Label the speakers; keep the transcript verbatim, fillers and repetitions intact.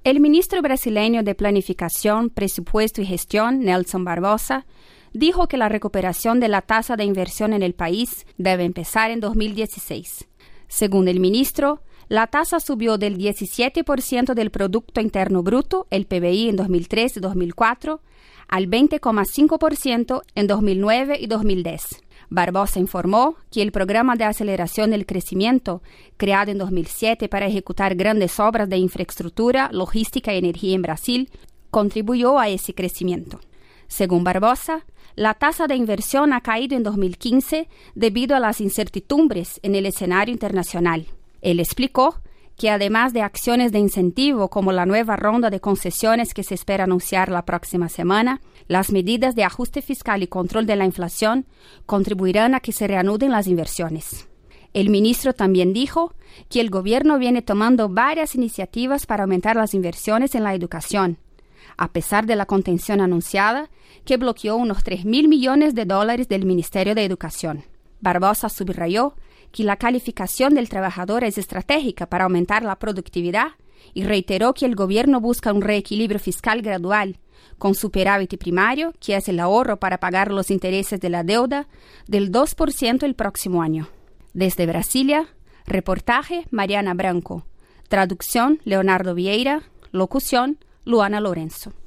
Speaker 1: El ministro brasileño de Planificación, Presupuesto y Gestión, Nelson Barbosa, dijo que la recuperación de la tasa de inversión en el país debe empezar en dos mil dieciséis. Según el ministro, la tasa subió del diecisiete por ciento del Producto Interno Bruto, el P B I, en dos mil tres y dos mil cuatro, al veinte coma cinco por ciento en dos mil nueve y dos mil diez. Barbosa informó que el Programa de Aceleración del Crecimiento, creado en dos mil siete para ejecutar grandes obras de infraestructura, logística y energía en Brasil, contribuyó a ese crecimiento. Según Barbosa, la tasa de inversión ha caído en dos mil quince debido a las incertidumbres en el escenario internacional. Él explicó que además de acciones de incentivo como la nueva ronda de concesiones que se espera anunciar la próxima semana, las medidas de ajuste fiscal y control de la inflación contribuirán a que se reanuden las inversiones. El ministro también dijo que el gobierno viene tomando varias iniciativas para aumentar las inversiones en la educación, a pesar de la contención anunciada que bloqueó unos tres mil millones de dólares del Ministerio de Educación. Barbosa subrayó que la calificación del trabajador es estratégica para aumentar la productividad y reiteró que el gobierno busca un reequilibrio fiscal gradual, con superávit primario, que es el ahorro para pagar los intereses de la deuda, del dos por ciento el próximo año. Desde Brasilia, reportaje Mariana Branco, traducción Leonardo Vieira, locución Luana Lorenzo.